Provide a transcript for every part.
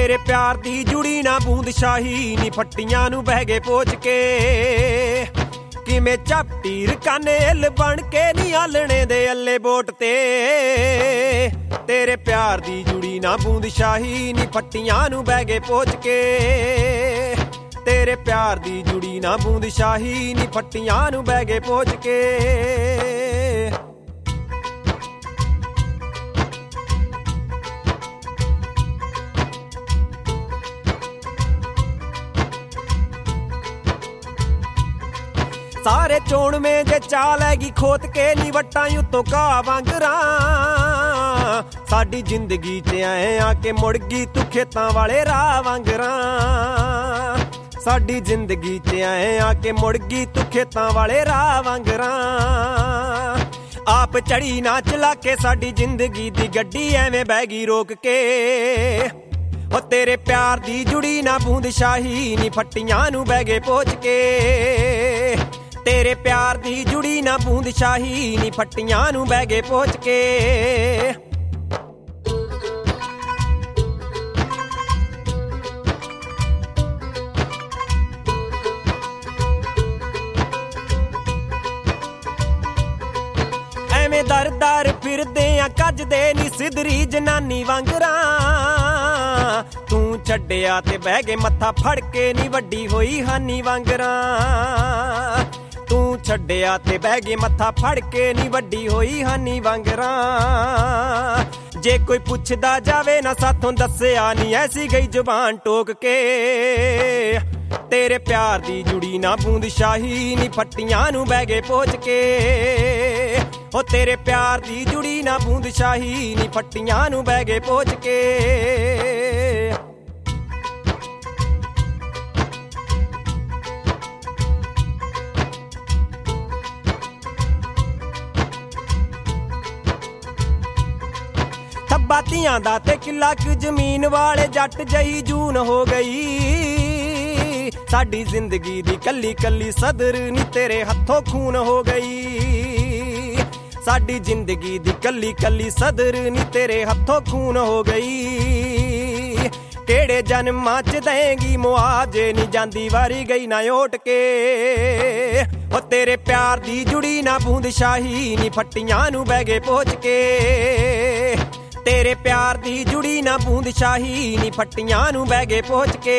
तेरे प्यार दी जुड़ी ना बूंद शाही नी फट्टियां नू बह गए पोच के किवें झपटीर कानेल बन के नी आलणे दे अल्ले बोट ते तेरे प्यार दी जुड़ी ना बूंद शाही नी फट्टियां नू बह गए पोच के तेरे प्यार दी जुड़ी ना बूंद शाही नी फट्टियां नू बह गए पोच के सारे चोण में जे चाल हैगी खोत के नी वट्टां उत्तों घाह वांगरां साडी जिंदगी च आए आके मुड़ गई तू खेतां वाले राह वांगरां साडी जिंदगी च आए आके मुड़ गई तू खेतां वाले राह वांगरां आप चढ़ी ना चला के साडी जिंदगी दी गड्डी एवें बह गई रोक के ओ तेरे प्यार दी जुड़ी ना बूंद शाही नी फट्टियां नू बह गए पोच के तेरे प्यार दी जुड़ी ना बूंद शाही नी फट्टियां नू बह गए पोच के ਐਵੇਂ ਦਰ ਦਰ ਫਿਰਦੇ ਆ ਕੱਜਦੇ ਨੀ ਸਿਧਰੀ ਜਨਾਨੀ ਵਾਂਗਰਾਂ ਤੂੰ ਛੱਡਿਆ ਤੇ ਬਹਿ ਗਏ ਮੱਥਾ ਫੜ ਕੇ ਨੀ ਵੱਡੀ ਹੋਈ ਹਾਨੀ ਵਾਂਗਰਾਂ ਤੂੰ ਛੱਡਿਆ ਤੇ ਬਹਿ ਗਏ ਮੱਥਾ ਫੜ ਕੇ ਨੀ ਵੱਡੀ ਹੋਈ ਹਾਨੀ ਵਾਂਗਰਾਂ ਜੇ ਕੋਈ ਪੁੱਛਦਾ ਜਾਵੇ ਨਾ ਸਾਥੋਂ ਦੱਸਿਆ ਨੀ ਐਸੀ ਗਈ ਜ਼ੁਬਾਨ ਟੋਕ ਕੇ तेरे प्यार दी जुड़ी ना बूंद शाही नी फट्टियां नू बह गए पोच के ओ तेरे प्यार दी जुड़ी ना बूंद शाही नी फट्टियां नू बह गए पोच के थब्बा तियां दा ते किला क जमीन वाले जट जही जून हो गई साडी जिंदगी दी कली कली सदर नी तेरे हथों खून हो गई साडी जिंदगी दी कली कली सदर नी तेरे हथों खून हो गई केड़े जन्मां च देंगी मुआवजे नी जांदी वारी गई ना ओट के ओ तेरे प्यार दी जुड़ी ना बूंद शाही नी फट्टियां नू बह गए पोच के तेरे प्यार दी जुड़ी ना बूंद शाही नी फट्टियां नू बह गए पोच के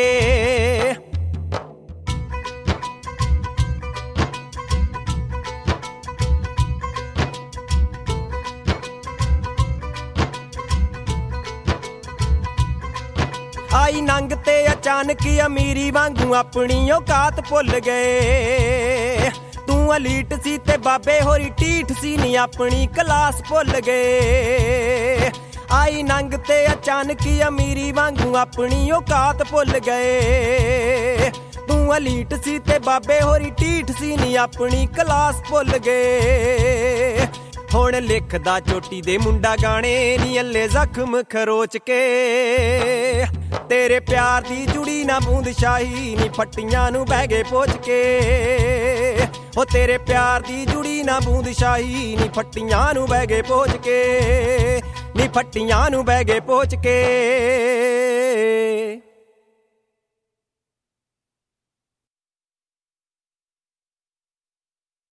आई नंग ते अचानक अमीरी वांगू अपनी औकात भुल गए तू अलीट सी ते बाबे होरी टीठ सी नी अपनी क्लास भुल गए आई नंग ते अचानक अमीरी वांगू अपनी औकात भुल गए तू अलीट सी ते बाबे होरी टीठ सी नी अपनी क्लास भुल गए हुण लिखदा चोटी दे मुंडा गाने नी अल्ले जख्म खरोच के तेरे प्यार दी जुड़ी ना बूंद शाही नी फट्टियां नू बह गए पोच के ओ तेरे प्यार दी जुड़ी ना बूंद शाही नी फट्टियां नू बह गए पोच के नी फट्टियां नू बह गए पोच के